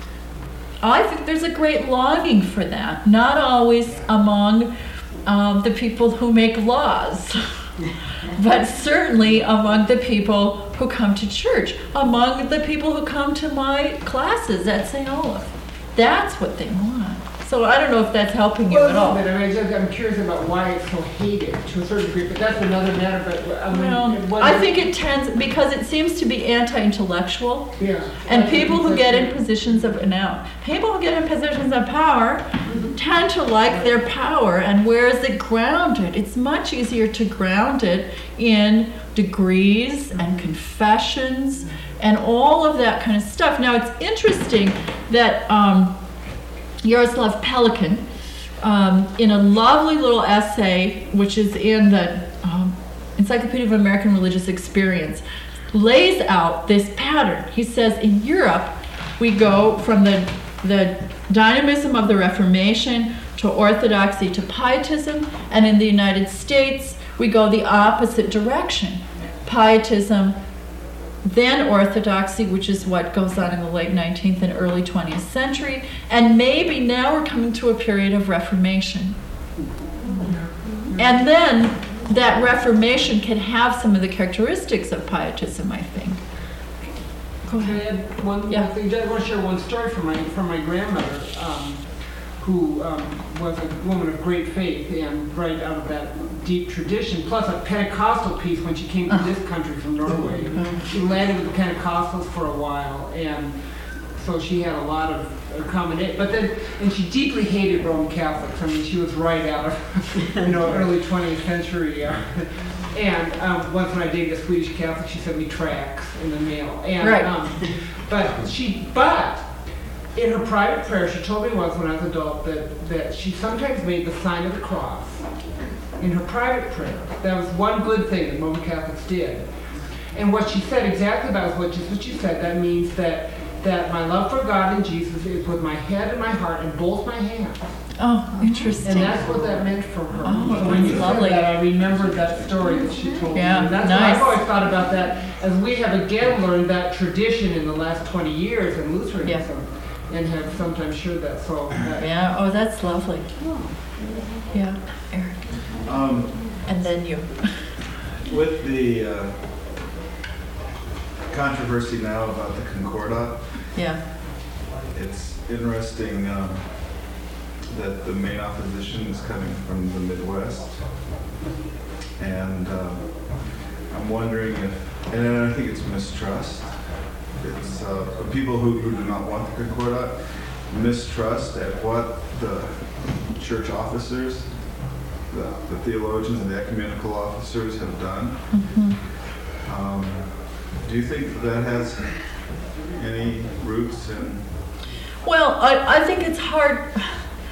I think there's a great longing for that, not always among um, the people who make laws, but certainly among the people who come to church, among the people who come to my classes at Saint Olaf. That's what they want. So I don't know if that's helping you Well, at a all. little bit. I mean, I just, I'm curious about why it's so hated to a certain degree, but that's another matter. But I mean, Well, what- I think it tends, because it seems to be anti-intellectual. yeah. And I people think who get in that's- positions of, now, people who get in positions of power tend to like their power, and where is it grounded? It's much easier to ground it in degrees and confessions and all of that kind of stuff. Now, it's interesting that um, Yaroslav Pelikan, um, in a lovely little essay, which is in the um, Encyclopedia of American Religious Experience, lays out this pattern. He says in Europe, we go from the, the dynamism of the Reformation to orthodoxy to pietism, and in the United States, we go the opposite direction. Pietism, then orthodoxy, which is what goes on in the late nineteenth and early twentieth century, and maybe now we're coming to a period of Reformation. And then that Reformation can have some of the characteristics of pietism, I think. Go Can I ahead. add one Yeah. more thing? I want to share one story from my from my grandmother, um, who um, was a woman of great faith and right out of that deep tradition, plus a Pentecostal piece when she came to this country from Norway. She landed with the Pentecostals for a while, and so she had a lot of uh, combination. But then, and she deeply hated Roman Catholics. I mean, she was right out of, you know, early twentieth century. Uh, and um, once when I dated a Swedish Catholic, she sent me tracts in the mail. And, Right. um, but she, but in her private prayer, she told me once when I was an adult that, that she sometimes made the sign of the cross in her private prayer. That was one good thing that Roman Catholics did. And what she said exactly about what just what you said, that means that that my love for God and Jesus is with my head and my heart and both my hands. Oh, interesting. And that's what that meant for her. Oh, So when you that's lovely. said that, I remembered that story that she told me. Yeah, And that's nice. what I've always thought about that, as we have again learned that tradition in the last twenty years in Lutheranism, and have sometimes shared that. So that, Yeah, oh, that's lovely. Yeah, Eric. Um, And then you. with the uh, controversy now about the Concordat, Yeah. it's interesting um, that the main opposition is coming from the Midwest. And um, I'm wondering if, and I think it's mistrust. It's uh, people who, who do not want the Concordat, mistrust at what the church officers, the, the theologians and the ecumenical officers have done. Mhm. Um, do you think that has any roots in? Well, I, I think it's hard.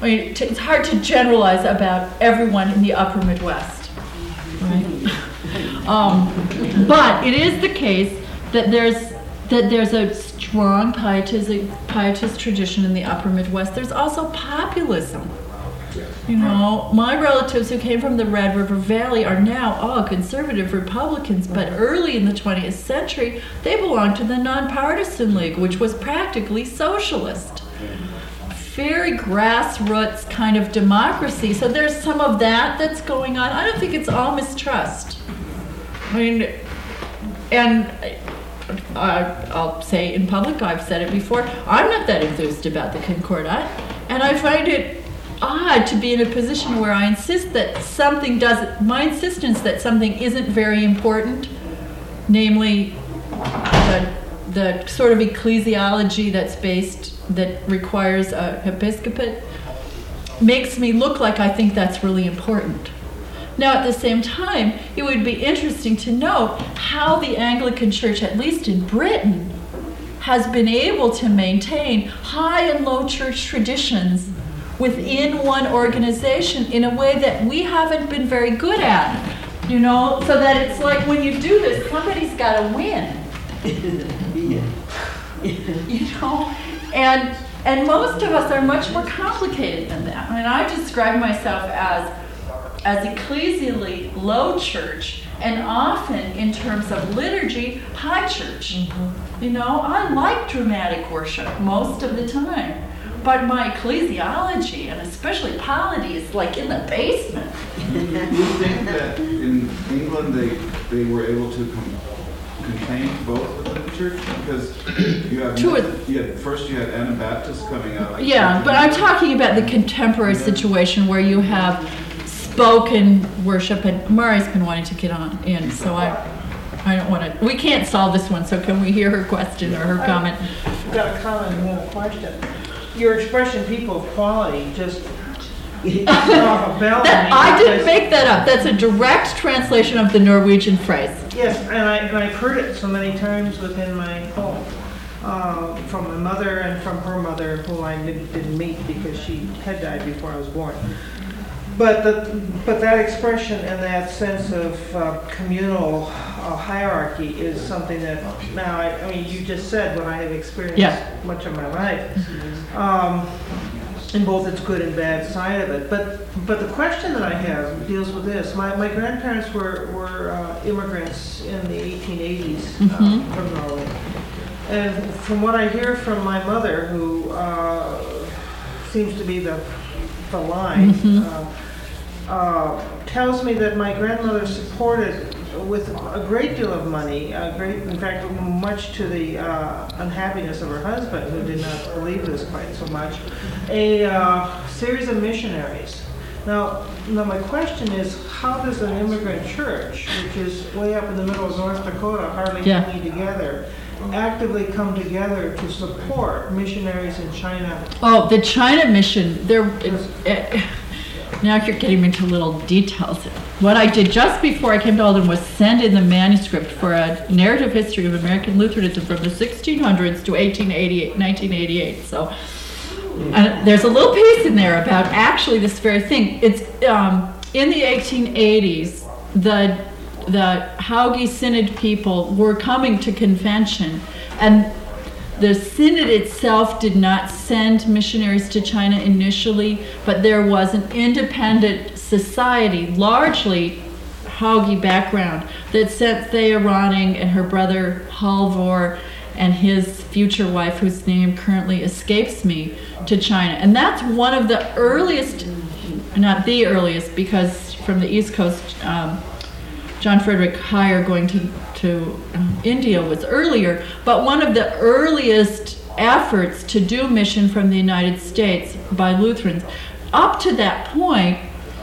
I mean, t- it's hard to generalize about everyone in the upper Midwest, right? um, but it is the case that there's that there's a strong pietist, pietist tradition in the upper Midwest. There's also populism. You know, my relatives who came from the Red River Valley are now all conservative Republicans, but early in the twentieth century, they belonged to the Nonpartisan League, which was practically socialist. Very grassroots kind of democracy. So there's some of that that's going on. I don't think it's all mistrust. I mean, and uh, I'll say in public, I've said it before, I'm not that enthused about the Concordat, and I find it odd to be in a position where I insist that something doesn't, my insistence that something isn't very important, namely the, the sort of ecclesiology that's based, that requires a episcopate, makes me look like I think that's really important. Now, at the same time, it would be interesting to know how the Anglican Church, at least in Britain, has been able to maintain high and low church traditions within one organization in a way that we haven't been very good at. You know, so that it's like when you do this, somebody's got to win. You know, and and most of us are much more complicated than that. I mean, I describe myself as as ecclesially low church, and often in terms of liturgy, high church. Mm-hmm. You know, I like dramatic worship most of the time, but my ecclesiology, and especially polity, is like in the basement. You think that in England they they were able to com- contain both within the church? Because you have, Two you had first you had Anabaptists coming out. Yeah, but I'm talking about the contemporary situation where you have spoken worship, and Mari's been wanting to get on in, so I I don't want to, we can't solve this one, so can we hear her question or her comment? I've got a comment and then a question. Your expression, people of quality, just set off a bell to That, me I didn't because- make that up. That's a direct translation of the Norwegian phrase. Yes, and, I, and I've heard it so many times within my home, uh, from my mother and from her mother, who I didn't, didn't meet because she had died before I was born. But the, but that expression and that sense of uh, communal uh, hierarchy is something that now, I, I mean, you just said what I have experienced Yeah. much of my life, um, in both its good and bad side of it. But but the question that I have deals with this. My my grandparents were were uh, immigrants in the eighteen eighties uh, Mhm. from Norway, and from what I hear from my mother, who uh, seems to be the the line. Mhm. Uh, uh, tells me that my grandmother supported with a great deal of money, a great, in fact, much to the uh, unhappiness of her husband, who did not believe this quite so much, a uh, series of missionaries. Now, now my question is, how does an immigrant church, which is way up in the middle of North Dakota, hardly Yeah. hanging together, actively come together to support missionaries in China? Oh, the China mission, there, uh, now you're getting into little details. What I did just before I came to Alden was send in the manuscript for a narrative history of American Lutheranism from the sixteen hundreds to eighteen eighty-eight, nineteen eighty-eight. So and there's a little piece in there about actually this very thing. It's um, in the eighteen eighties, the the Hauge Synod people were coming to convention, and the synod itself did not send missionaries to China initially, but there was an independent society, largely Hauge background, that sent Thea Ronning and her brother Halvor and his future wife, whose name currently escapes me, to China. And that's one of the earliest, not the earliest, because from the East Coast, um, John Frederick Heyer going to, to um, India was earlier, but one of the earliest efforts to do mission from the United States by Lutherans. Up to that point,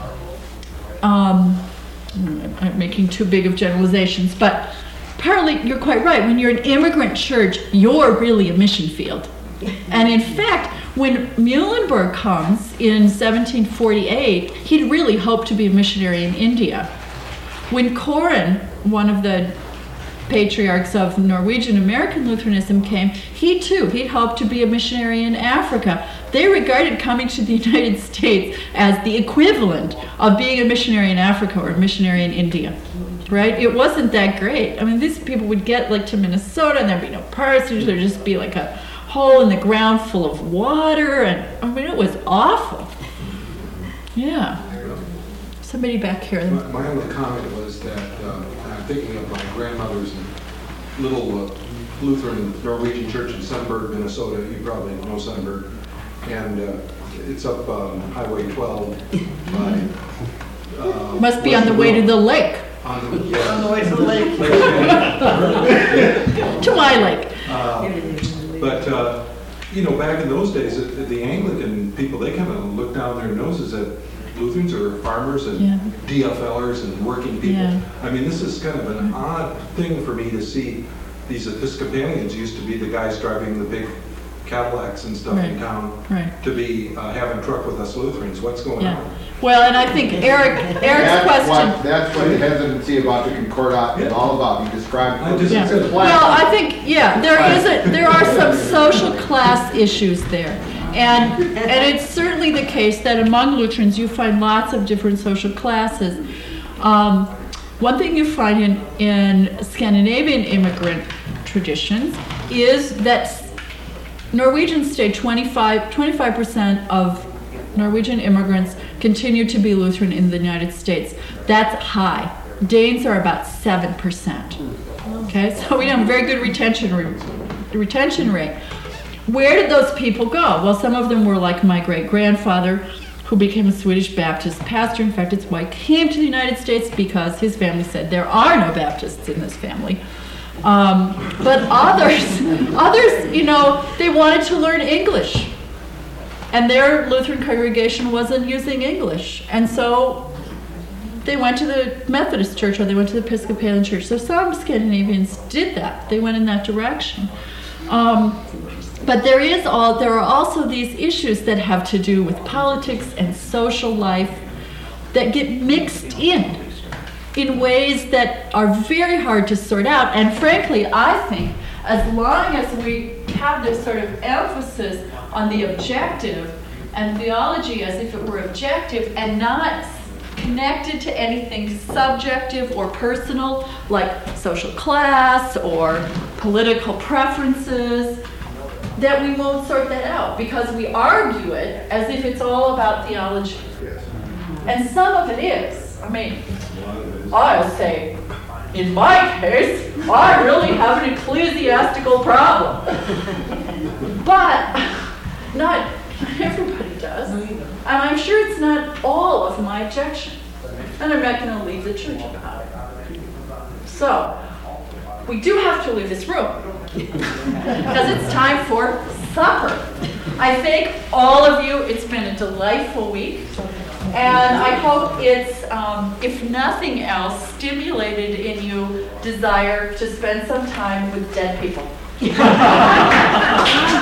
um, I'm making too big of generalizations, but partly you're quite right. When you're an immigrant church, you're really a mission field. And in fact, when Muhlenberg comes in seventeen forty-eight, he'd really hoped to be a missionary in India. When Koren, one of the patriarchs of Norwegian American Lutheranism, came, he too, he'd hoped to be a missionary in Africa. they regarded coming to the United States as the equivalent of being a missionary in Africa or a missionary in India, right? It wasn't that great. I mean, these people would get like to Minnesota and there'd be no parsonage, there'd just be like a hole in the ground full of water, and I mean, it was awful. Yeah. Somebody back here. My my only comment was that uh, I'm thinking of my grandmother's little uh, Lutheran Norwegian church in Sunburg, Minnesota. You probably know Sunburg. And uh, it's up um, Highway twelve by... Uh, Must be on the way to the lake. On the, yeah. On the way to the lake. To my lake. Uh, But, uh, you know, back in those days, the the Anglican people, they kind of looked down their noses at Lutherans or farmers and Yeah. D F Lers and working people. Yeah. I mean, this is kind of an odd thing for me to see. These Episcopalians used to be the guys driving the big Cadillacs and stuff in Right. town, Right. to be uh, having truck with us Lutherans. What's going Yeah. on? Well, and I think Eric, Eric's That's question. what, that's what the hesitancy about the Concordat is all about. You described. I just- Yeah. It's a Well, class. I think, yeah, there is a, there are some social class issues there. And, and it's certainly the case that among Lutherans, you find lots of different social classes. Um, one thing you find in, in Scandinavian immigrant traditions is that Norwegians stay twenty-five, twenty-five percent of Norwegian immigrants continue to be Lutheran in the United States. That's high. Danes are about seven percent. Okay, so we have a very good retention rate. Retention rate. Where did those people go? Well, some of them were like my great-grandfather, who became a Swedish Baptist pastor. In fact, his wife came to the United States because his family said there are no Baptists in this family. Um, but others, others, you know, they wanted to learn English. And their Lutheran congregation wasn't using English. And so they went to the Methodist church or they went to the Episcopalian church. So some Scandinavians did that. They went in that direction. Um, but there is all, there are also these issues that have to do with politics and social life that get mixed in in ways that are very hard to sort out. And frankly, I think as long as we have this sort of emphasis on the objective and theology as if it were objective and not connected to anything subjective or personal, like social class or political preferences, that we won't sort that out because we argue it as if it's all about theology. And some of it is. I mean, I'll say, in my case, I really have an ecclesiastical problem. But not everybody does. And I'm sure it's not all of my objection. And I'm not going to leave the church about it. So, we do have to leave this room. Because it's time for supper. I thank all of you. It's been a delightful week. And I hope it's, um, if nothing else, stimulated in you desire to spend some time with dead people.